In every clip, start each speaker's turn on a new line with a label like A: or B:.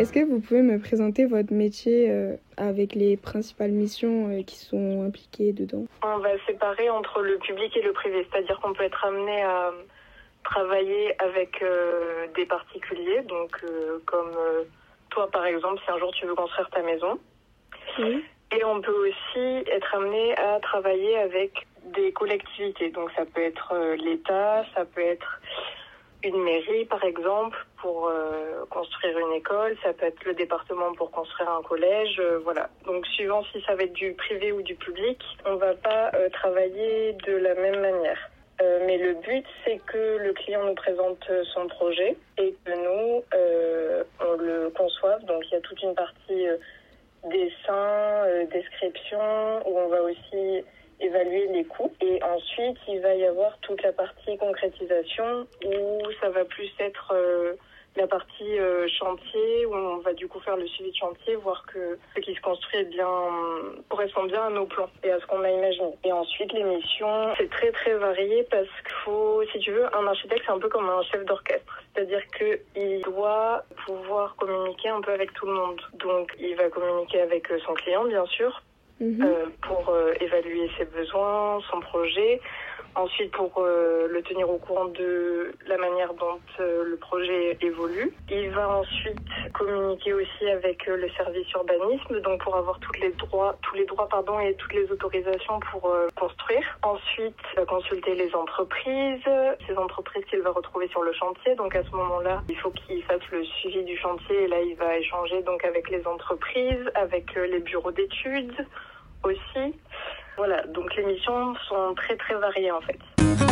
A: Est-ce que vous pouvez me présenter votre métier avec les principales missions qui sont impliquées dedans?
B: On va séparer entre le public et le privé, c'est-à-dire qu'on peut être amené à travailler avec des particuliers, donc comme toi par exemple, si un jour tu veux construire ta maison.
A: Oui.
B: Et on peut aussi être amené à travailler avec des collectivités, donc ça peut être l'État, ça peut être une mairie par exemple pour construire une école, ça peut être le département pour construire un collège, voilà. Donc suivant si ça va être du privé ou du public, on va pas travailler de la même manière. Mais le but c'est que le client nous présente son projet et que nous on le conçoive. Donc il y a toute une partie dessin, description où on va aussi évaluer les coûts. Et ensuite, il va y avoir toute la partie concrétisation où ça va plus être la partie chantier où on va du coup faire le suivi de chantier, voir que ce qui se construit est bien, correspond bien à nos plans et à ce qu'on a imaginé. Et ensuite, les missions, c'est très très varié parce qu'il faut, si tu veux, un architecte, c'est un peu comme un chef d'orchestre. C'est-à-dire qu'il doit pouvoir communiquer un peu avec tout le monde. Donc, il va communiquer avec son client, bien sûr, pour évaluer ses besoins, son projet. Ensuite, pour le tenir au courant de la manière dont le projet évolue. Il va ensuite communiquer aussi avec le service urbanisme, donc pour avoir tous les droits et toutes les autorisations pour construire. Ensuite, il va consulter les entreprises, ces entreprises qu'il va retrouver sur le chantier. Donc à ce moment-là, il faut qu'il fasse le suivi du chantier et là, il va échanger donc avec les entreprises, avec les bureaux d'études aussi. Voilà, donc les missions sont très très variées en fait.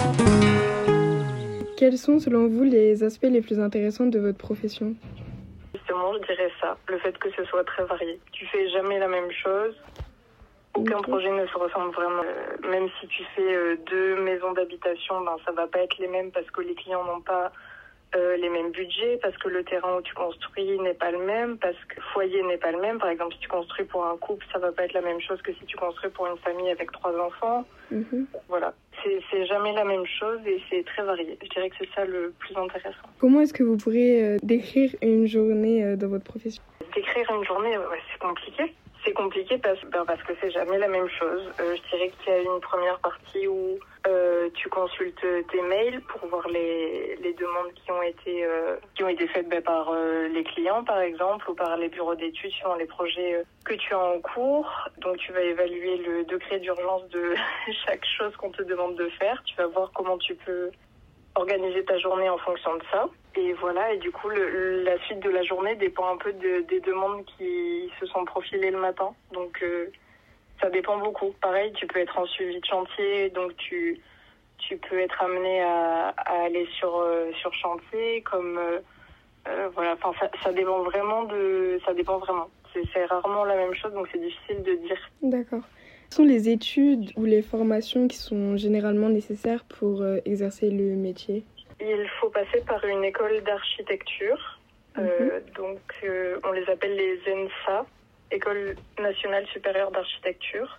A: Quels sont selon vous les aspects les plus intéressants de votre profession?
B: Justement, je dirais ça, le fait que ce soit très varié. Tu fais jamais la même chose, aucun projet ne se ressemble vraiment. Même si tu fais 2 maisons d'habitation, ça va pas être les mêmes parce que les clients n'ont pas les mêmes budgets, parce que le terrain où tu construis n'est pas le même, parce que le foyer n'est pas le même. Par exemple, si tu construis pour un couple, ça va pas être la même chose que si tu construis pour une famille avec 3 enfants. Voilà, c'est jamais la même chose et c'est très varié. Je dirais que c'est ça le plus intéressant.
A: Comment est-ce que vous pourrez décrire une journée dans votre profession?
B: Décrire une journée, c'est compliqué. C'est compliqué parce que c'est jamais la même chose. Je dirais qu'il y a une première partie où tu consultes tes mails pour voir les demandes qui ont été faites par les clients par exemple ou par les bureaux d'études suivant les projets que tu as en cours. Donc tu vas évaluer le degré d'urgence de chaque chose qu'on te demande de faire. Tu vas voir comment tu peux organiser ta journée en fonction de ça. Et voilà, et du coup, la suite de la journée dépend un peu des demandes qui se sont profilées le matin. Donc, ça dépend beaucoup. Pareil, tu peux être en suivi de chantier, donc tu peux être amené à aller sur chantier, comme voilà. Enfin, ça dépend vraiment ça dépend vraiment. C'est rarement la même chose, donc c'est difficile de dire.
A: D'accord. Quelles sont les études ou les formations qui sont généralement nécessaires pour exercer le métier?
B: Il faut passer par une école d'architecture. Donc, on les appelle les ENSA, École nationale supérieure d'architecture.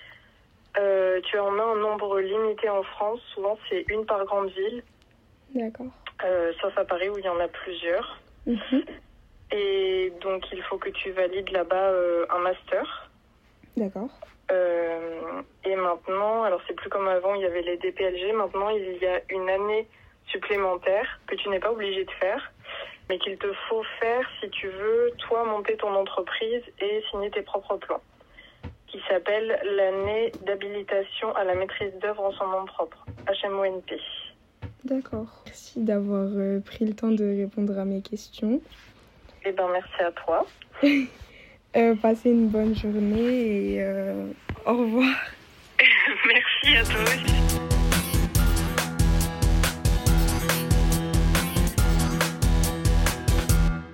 B: Tu en as un nombre limité en France. Souvent, c'est une par grande ville.
A: D'accord.
B: Sauf à Paris où il y en a plusieurs. Et donc, il faut que tu valides là-bas un master.
A: D'accord.
B: Et maintenant, alors c'est plus comme avant, il y avait les DPLG. Maintenant, il y a une année supplémentaire que tu n'es pas obligé de faire, mais qu'il te faut faire si tu veux, toi, monter ton entreprise et signer tes propres plans, qui s'appelle l'année d'habilitation à la maîtrise d'œuvre en son nom propre, HMONP.
A: D'accord. Merci d'avoir pris le temps de répondre à mes questions.
B: Eh bien, merci à toi.
A: Passez une bonne journée et au revoir.
B: Merci à toi aussi.